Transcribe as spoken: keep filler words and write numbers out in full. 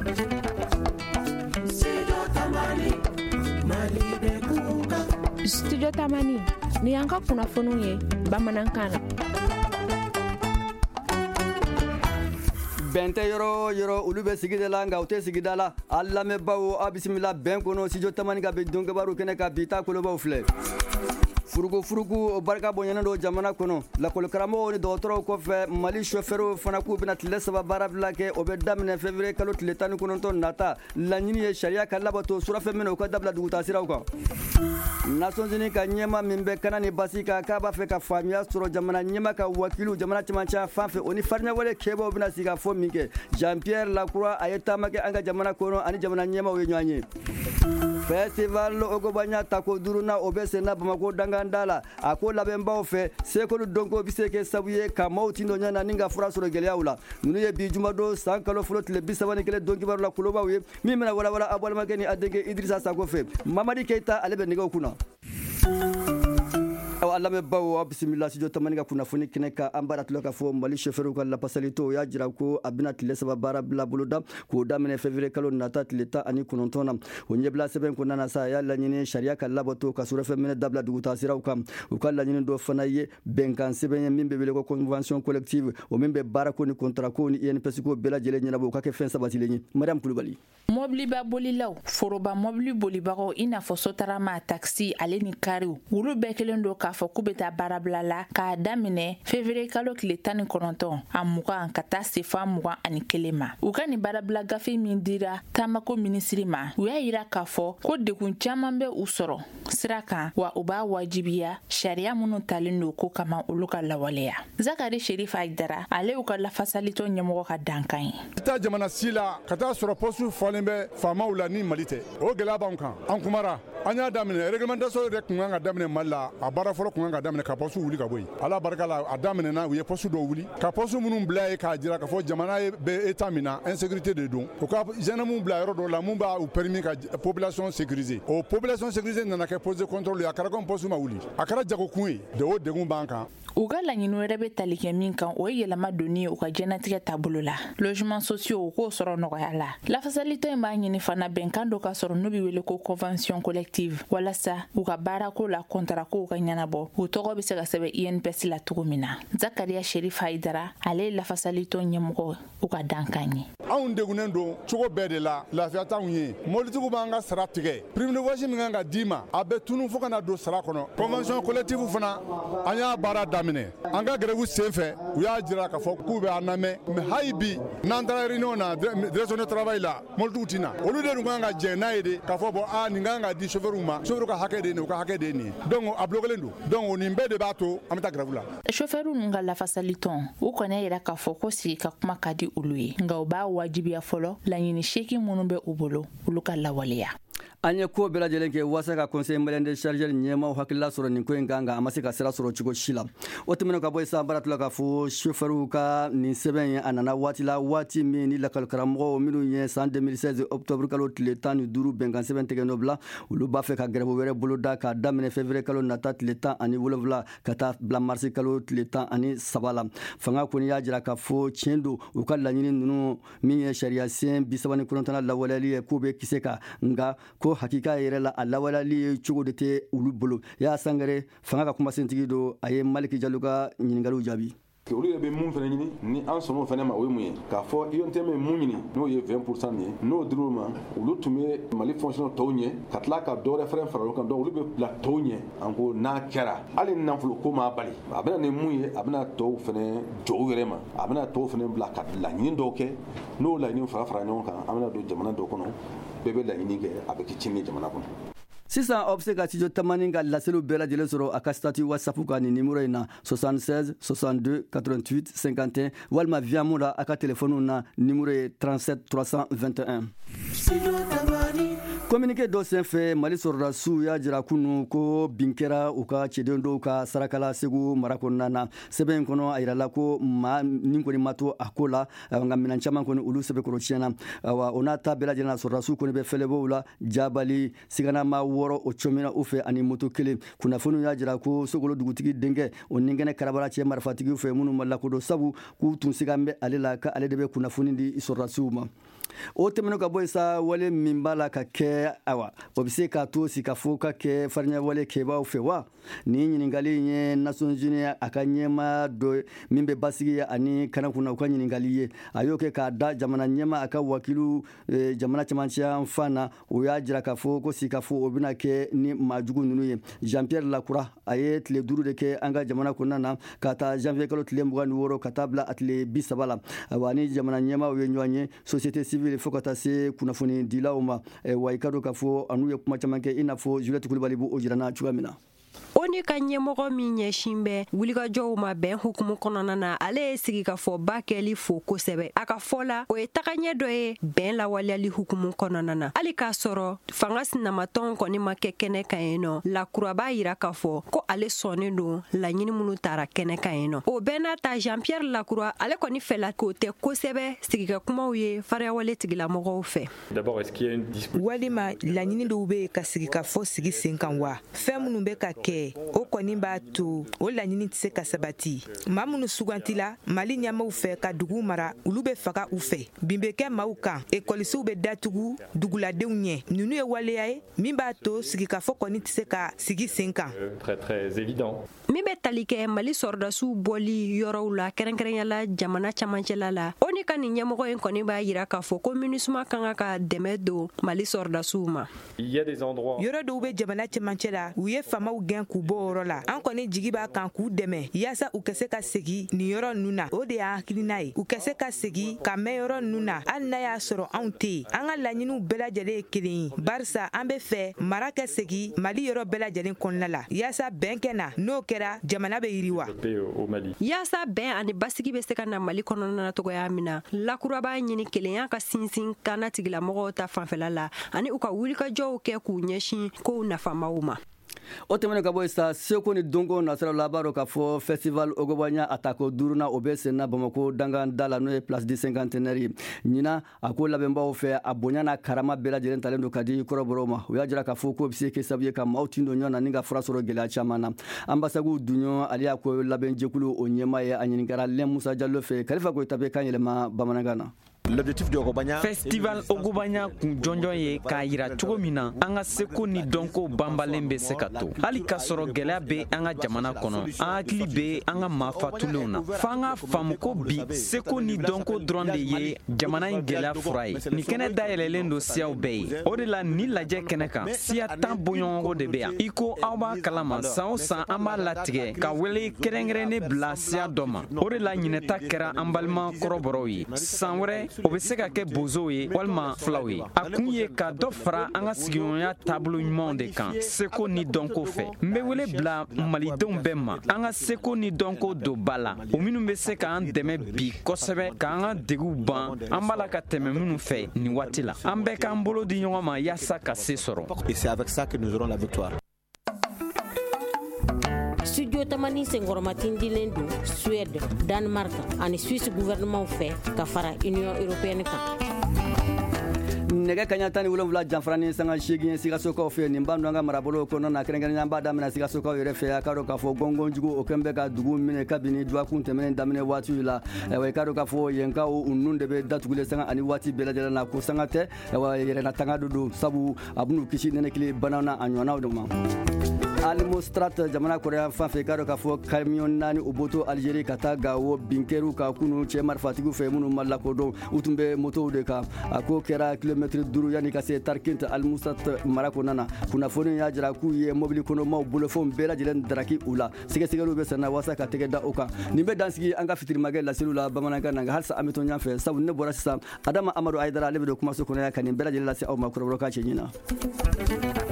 Studio Tamani ni y'an ka kunnafoniw ye bamanankan na. Bɛn tɛ yɔrɔ yɔrɔ olu bɛ sigida la nka u tɛ sigida la a lamɛnbaaw a bisimila bɛn kɔnɔ Studio Tamani ka bi donkebaru kɛnɛ ka bi ta kolobaw filɛ. Furugu furugu o barika bonyana do jamana kɔnɔ lakɔli karamɔgɔw ni dɔgɔtɔrɔw kɔfɛ Mali chauffeur fana k'u bɛna tile saba baara bila kɛ o bɛ daminɛ février kalo tile tan ni kɔnɔntɔn nata laɲini ye sariya ka labato surafɛ minɛ u ka dabila dugutaa siraw kan. Nations Unies ka ɲɛma min bɛ kana ni basi kan k'a b'a fɛ ka faamuya sɔrɔ jamana ɲɛma ka wakilu jamana cɛmancɛ fan fɛ o ni farinya wale kɛbaaw bɛna sigi ka fɔ min kɛ Jean Pierre Lacroix a ye taama kɛ an ka jamana kɔnɔ ani jamana ɲɛmaw ye ɲɔgɔn ye. Festival Ogobanya tako duruna o bɛ senna Bamako danganda la a ko labɛnbaw fɛ sekolu donko bɛ se kɛ sabu ye ka maaw tindo ɲana ni ka fura sɔrɔ gɛlɛyaw la ninnu ye bi jumadon san kalo fɔlɔ tile bi saba ni kelen donkibaru la kulobaw ye min bɛna walawala a balimakɛ ni a denkɛ Idrissa Sako fɛ Mamadi Keita ale bɛ nɛgɛw kunna. aw lamɛnbaaw aw bisimila Studio Tamani ka kunnafoni kɛnɛ ka an baara tila ka fɔ Mali chauffeur ka lapasalito o y'a jira ko a bɛna tile saba baara bila boloda k'o daminɛ février kalo nata tile tan ani kɔnɔntɔn na o ɲɛbila sɛbɛn kɔnɔna na sa a y'a laɲini sariya ka labato ka surafɛ minɛ dabila dugutaa siraw kan u ka laɲini dɔ fana ye bɛnkan sɛbɛn ye min bɛ wele ko convention collective o min bɛ baarako ni contrat ko ni I N P S ko bɛɛ lajɛlen ɲɛnabɔ o ka kɛ fɛn sabatilen ye Mariam Kulubali. Mobiliba bolilaw foroba mobili bolibagaw i n'a fɔ sotarama taxi ale ni kariw olu bɛɛ kelen do k'a fɔ k'u bɛ taa baarabila la k'a daminɛ février kalo tile tan ni kɔnɔntɔn a mugan ka taa se fa mugan ani kelen ma u ka ni baarabila gafe min dira taamako minisiri ma u y'a yira k'a fɔ ko degun caman bɛ u sɔrɔ sira kan wa u b'a wajibiya sariya minnu talen do ko kama olu ka lawaleya Zakari Sherif Aidara ale y'u ka lafasalitɔ ɲɛmɔgɔ ka dankan ye. taa jamana si la ka taa sɔrɔ poste fɔlen bɛ faamaw la ni Mali tɛ o gɛlɛya b'an kan an kumara an y'a daminɛ réglementation yɛrɛ kun kan ka daminɛ Mali la a baara fɔlɔ kun kan ka daminɛ ka poste wuli ka bɔ yen ala barika la a daminɛna u ye poste dɔw wuli ka poste minnu bila ye k'a jira k'a fɔ jamana bɛ état min na insécurité de don u ka gendarmew bila yɔrɔ dɔw la mun b'a u permis ka population sécuriser o population sécurisée nana kɛ poste de contrôle ye a kɛra comme poste ma wuli a kɛra jagokun ye de o degun b'an kan. u ka laɲini wɛrɛ bɛ tali kɛ min kan o ye yɛlɛma donni ye u ka jɛnatigɛ taabolo la logement sociaux u k'o sɔrɔ nɔgɔya la lafasalitɔ in b'a ɲini fana bɛnkan dɔ ka sɔrɔ n'u bɛ wele ko convention collective walasa u ka baarako la contrat kow ka ɲɛnabɔ u tɔgɔ bɛ se ka sɛbɛn I N P S la cogo min na Zakaria Sherif Haidara ale ye lafasalitɔ ɲɛmɔgɔ u ka dankan ye. anw degunnen don cogo bɛɛ de la lafiya t'anw ye mobilitigiw b'an ka sara tigɛ prime de voiture min kan ka d'i ma a bɛ tunu fo ka na don sara kɔnɔ convention collective fana an y'a baara daminɛ an ka grève sen fɛ u y'a jira k'a fɔ k'u bɛ an lamɛn mais hali bi n'an taara réunion na direction de travail la mobilitigiw tɛ na olu de dun kan ka jɛ n'a ye de k'a fɔ bɔn a nin kan ka di chauffeur ma chauffeur ka hakɛ de ye nin u ka hakɛ de ye nin donc a bloquelen don donc nin bɛɛ de b'a to an bɛ taa grève la. chauffeur ninnu ka lafasalitɔn u kɔni y'a yira k'a fɔ ko sigi ka kuma ka di olu ye nka u b'a wajibiya fɔlɔ laɲini seegin minnu bɛ u bolo olu ka lawaleya. an ye ko bɛɛ lajɛlen kɛ walasa ka conseil malien de chargeur ɲɛmaw hakilila sɔrɔ nin ko in kan nka a ma se ka sira sɔrɔ cogo si la o tɛmɛnen ka bɔ yen san baara tila k'a fɔ chauffeur ka nin sɛbɛn ye a nana waati la waati min ni lakɔli karamɔgɔw minnu ye san deux mille seize octobre kalo tile tan ni duuru bɛnkan sɛbɛn tigɛ n'o bila olu b'a fɛ ka grève wɛrɛ bolo da k'a daminɛ février kalo nata tile tan ani wolonwula ka taa bila mars kalo tile tan ani saba la fanga kɔni y'a jira k'a fɔ tiɲɛ don u ka laɲini ninnu min ye sariya sen bi saba ni kɔnɔntɔnna lawaleyali ye k'u bɛ kise kan nka ko hakika yɛrɛ la a lawaleyali ye cogo de tɛ olu bolo y'a sangare fanga ka kumasentigi don a ye Maliki Jalo ka ɲininkaliw jaabi. olu yɛrɛ bɛ mun fana ɲini ni an sɔnna fana ma o ye mun ye k'a fɔ I O N T M ye mun ɲini n'o ye vingt pour cent ye n'o dir'u ma olu tun bɛ Mali fonctionnaire tɔw ɲɛ ka tila ka dɔwɛrɛ fɛnɛ fara olu kan donc olu bɛ bila tɔw ɲɛ an ko n'a kɛra hali nafolo ko m'a bali a bɛna ni mun ye a bɛna tɔw fɛnɛ jɔ u yɛrɛ ma a bɛna tɔw fɛnɛ bila ka laɲini dɔw kɛ n'o laɲini fara fara ɲɔgɔn kan an bɛna don jamana dɔ kɔnɔ bɛɛ bɛ laɲini kɛ a bɛ kɛ tiɲɛ ye jamana kɔnɔ. sisan aw bɛ se ka Studio Tamani ka laseliw bɛɛ lajɛlen sɔrɔ a ka statut WhatsApp ka nin numéro in na soixante-seize soixante-deux quatre-vingt-huit cinquante et un walima via mun la a ka téléphone na numéro ye trente-sept trois cent vingt et un. Studio Tamani communiqué dɔ senfɛ Mali sɔrɔdasiw y'a jira kunu ko bin kɛra u ka cɛden dɔw ka sarakala Segu mara kɔnɔna na. Sɛbɛn in kɔnɔ a yirala ko maa nin kɔni ma to a ko la nka minɛn caman kɔni olu sɛbɛkɔrɔ tiɲɛna. Awa o n'a ta bɛɛ lajɛlen na sɔrɔdasiw kɔni bɛ fɛlɛbɔw la Jabali Siganama wɔɔrɔ o cɔmina u fɛ ani moto kelen. Kunnafoniw y'a jira ko Sogolo dugutigi denkɛ o ninkɛnɛ karabara cɛ marifatigiw fɛ minnu ma lakodɔn sabu k'u tun sigan bɛ ale la ka ale de bɛ kunnafoni di sɔrɔdasiw ma. O tɛmɛnen ka bɔ yen sa wale min b'a la ka kɛ awa o bɛ se k'a to sikafo ka kɛ farinya wale kɛbaaw fɛ wa ni ɲininkali in ye Nations Unies a ka ɲɛma dɔ min bɛ basigi ani kana kunna u ka ɲininkali ye a y'o kɛ k'a da jamana ɲɛma a ka wakilu jamana cɛmancɛ fan na o y'a jira k'a fɔ ko sikafo o bɛna kɛ ni maajugu ninnu ye. Jean Pierre Lacroix a ye tile duuru de kɛ an ka jamana kɔnɔna na ka taa janvier kalo tile mugan ni wɔɔrɔ ka taa bila a tile bi saba la. Awa ni jamana ɲɛmaw ye ɲɔgɔn ye société civile fo ka taa se kunnafoni dilaw ma wa i ka dɔn k'a fɔ anu ye kuma caman kɛ i n'a fɔ Juliette Kulibali b'o jira na cogoya min na. O ni ka ɲɛmɔgɔ min ɲɛsin bɛ wulikajɔw ma bɛn hukumu kɔnɔna na ale ye sigikafɔba kɛli fo kosɛbɛ. A ka fɔ la o ye tagaɲɛ dɔ ye bɛn lawaleyali hukumu kɔnɔna na. Hali k'a sɔrɔ fanga sinamatɔn kɔni ma kɛ kɛnɛ kan yen nɔ, Lacroix b'a yira k'a fɔ ko ale sɔnnen don laɲini minnu taara kɛnɛ kan yen nɔ. O bɛɛ n'a ta Jean Pierre Lacroix ale kɔni fɛla k'o tɛ kosɛbɛ sigikakumaw ye fariyawale tigilamɔgɔw fɛ. Walima laɲini dɔw bɛ ka sigikafɔ sigi sen kan wa? Fɛn minnu bɛ ka kɛ o kɔni b'a to o laɲini tɛ se ka sabati. Maa minnu sugantila Mali ɲɛmaaw fɛ ka dugu mara olu bɛ faga u fɛ. Bin bɛ kɛ maaw kan, ekɔlisow bɛ datugu duguladenw ɲɛ. Ninnu ye waleya ye min b'a to sigikafɔ kɔni tɛ se ka sigi sen kan. Min bɛ tali kɛ Mali sɔrɔdasiw bɔli yɔrɔw la kɛrɛnkɛrɛnyala jamana camancɛla la. O ni ka nin ɲɛmɔgɔ in kɔni b'a yira k'a fɔ ko MINUSMA kan ka dɛmɛ don Mali sɔrɔdasiw ma. Yɔrɔ dɔw bɛ jamana cɛmancɛ la u ye famaw gɛn k'u bɔ yɔrɔ la. An kɔni jigi b'a kan k'u dɛmɛ yaasa u ka se ka segin nin yɔrɔ ninnu na. O de y'an hakilina ye. U ka se ka segin ka mɛn yɔrɔ ninnu na hali n'a y'a sɔrɔ anw tɛ yen. An ka laɲiniw bɛɛ lajɛlen ye kelen ye. Barisa an bɛ fɛ mara ka segin Mali yɔrɔ bɛɛ lajɛlen kɔnɔna la yaasa bɛn kɛ na. N'o kɛra jamana bɛ yiriwa. Yaasa bɛn ani basigi bɛ se ka na Mali kɔnɔna na cogoya min na, Lacroix b'a ɲini kelenya ka sinsin kana tigilamɔgɔw ta fanfɛla la ani u ka wulikajɔw kɛ k'u ɲɛsin kow nafamaw ma. O tɛmɛnen ka bɔ yen sa Seko ni Donko nasira la b'a dɔn k'a fɔ festival Ogobanya a tako duurunan o bɛ senna Bamako danganda la n'o ye place du cinquantenaire ye. Ɲinan a ko labɛnbaw fɛ a bonya n'a karama bɛɛ lajɛlen talen don ka di kɔrɔbɔrɔw ma. O y'a jira k'a fɔ ko bɛ se kɛ sababu ye ka maaw tin don ɲɔgɔn na ni ka fura sɔrɔ gɛlɛya caman na. Ambasagu Dunɲɔ ale y'a ko labɛnjɛkulu o ɲɛmaa ye a ɲininkara Lɛn Musa Jalo fɛ Kalifa Koyita bɛ kan yɛlɛma bamanankan na. L'objectif de Ogobanya Festival Ogobanya kun jɔnjɔn ye k'a yira cogo min na an ka seko ni dɔnko banbalen bɛ se ka to hali k'a sɔrɔ gɛlɛya bɛ an ka jamana kɔnɔ an hakili bɛ an ka maafatulenw na f'an ka faamu ko bi seko ni dɔnko dɔrɔn de ye jamana in gɛlɛya fura ye nin kɛnɛ dayɛlɛlen don siyaw bɛɛ ye o de la ni lajɛ kɛnɛ kan siya tan bɔɲɔgɔnko de bɛ yan i ko aw b'a kalama san o san an b'a latigɛ ka wele kɛrɛnkɛrɛnnen bila siya dɔ ma o de la ɲinɛta kɛra an balima kɔrɔbɔrɔw ye san wɛrɛ o bɛ se ka kɛ bozow ye walima filaw ye a kun ye ka dɔ fara an ka sigiɲɔgɔnya taabolo ɲumanw de kan seko ni dɔnko fɛ n bɛ wele bila malidenw bɛɛ ma an ka seko ni dɔnko don ba la o minnu bɛ se k'an dɛmɛ bi kosɛbɛ k'an ka deguw ban an b'a la ka tɛmɛ minnu fɛ nin waati la an bɛɛ k'an bolo di ɲɔgɔn ma yaasa ka se sɔrɔ. Et c'est avec ça que nous aurons la victoire. Studio Tamani senkɔrɔmatin dilen don Suède, Danemark ani Suisse gouvernement fɛ ka fara Union européenne kan. Nɛgɛ kaɲa tan ni wolonwula janfarani sanga seegin Sikasokaw fɛ nin b'a dɔn an ka marabolo kɔnɔna na kɛrɛnkɛrɛnnen an b'a daminɛ Sikasokaw yɛrɛ fɛ a k'a dɔn k'a fɔ gɔngɔnjugu o kɛn bɛ ka dugu minɛ kabini duwakun tɛmɛnen daminɛ waatiw la i k'a dɔn k'a fɔ yen ka u nun de bɛ datugulen sanga ani waati bɛɛ lajɛlen na ko sanga tɛ yɛrɛna tanga de don sabu a b'u kisi nɛnɛkili banaw na a ɲɔgɔnnaw de ma. Almostrat jamana kɔrɔya fan fɛ k'a dɔn k'a fɔ camion naani o bɔtɔ Algérie ka taa Gawo binkɛriw ka kunu cɛ marifatigiw fɛ minnu ma lakodɔn u tun bɛ motow de kan a ko kɛra kilomɛtiri duuru yanni ka se Tarkint Almostrat mara kɔnɔna na kunnafoni y'a jira k'u ye mobili kɔnɔmaw bolofɛnw bɛɛ lajɛlen daraki u la sɛgɛsɛgɛliw bɛ senna walasa ka tɛgɛ da o kan nin bɛ dansigi an ka fitirimakɛ laseliw la bamanankan na nka halisa an bɛ to ɲɔgɔn fɛ sabu ne bɔra sisan Adama Amadu Ayidara ale bɛ don kumaso kɔnɔ yan ka nin bɛɛ lajɛlen lase aw ma kɔrɔbɔrɔ k'a cɛ ɲina.